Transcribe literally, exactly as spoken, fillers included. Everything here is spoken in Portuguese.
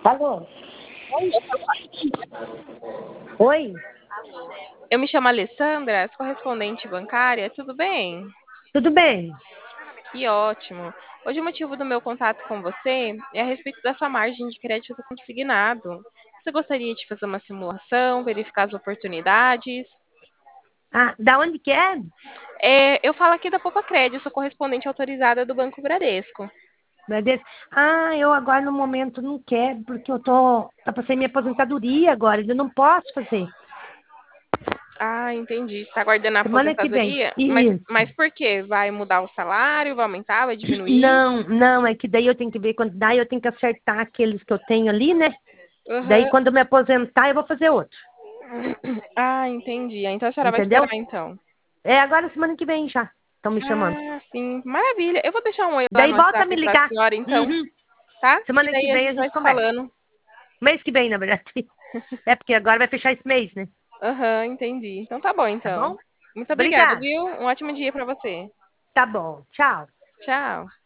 Alô? Oi, eu falo Oi? eu me chamo Alessandra, sou correspondente bancária, tudo bem? Tudo bem? Que ótimo. Hoje o motivo do meu contato com você é a respeito da sua margem de crédito consignado. Você gostaria de fazer uma simulação, verificar as oportunidades? Ah, da onde que é? É, eu falo aqui da Poupa Crédito, sou correspondente autorizada do Banco Bradesco. Bradesco. Ah, eu agora no momento não quero, porque eu tô. Tá pra sair minha aposentadoria agora, eu não posso fazer. Ah, entendi. Você está aguardando a Semana que vem. aposentadoria? Mas, Isso. mas por quê? Vai mudar o salário? Vai aumentar? Vai diminuir? Não, não, é que daí eu tenho que ver quando dá, eu tenho que acertar aqueles que eu tenho ali, né? Daí Aham. quando eu me aposentar, eu vou fazer outro. Ah, entendi. Ah, então a senhora vai esperar Entendeu? então. É agora semana que vem já. Estão me chamando. Ah, sim. Maravilha. Eu vou deixar um oi lá Daí no volta a WhatsApp me para a ligar. senhora, então, Uhum. tá? E Semana que daí a vem a gente vai gente se conversa. falando. Mês que vem, na verdade. É porque agora vai fechar esse mês, né? Aham, entendi. Então tá bom, Tá então. bom? Muito obrigada, Obrigada. viu? Um ótimo dia para você. Tá bom. Tchau. Tchau.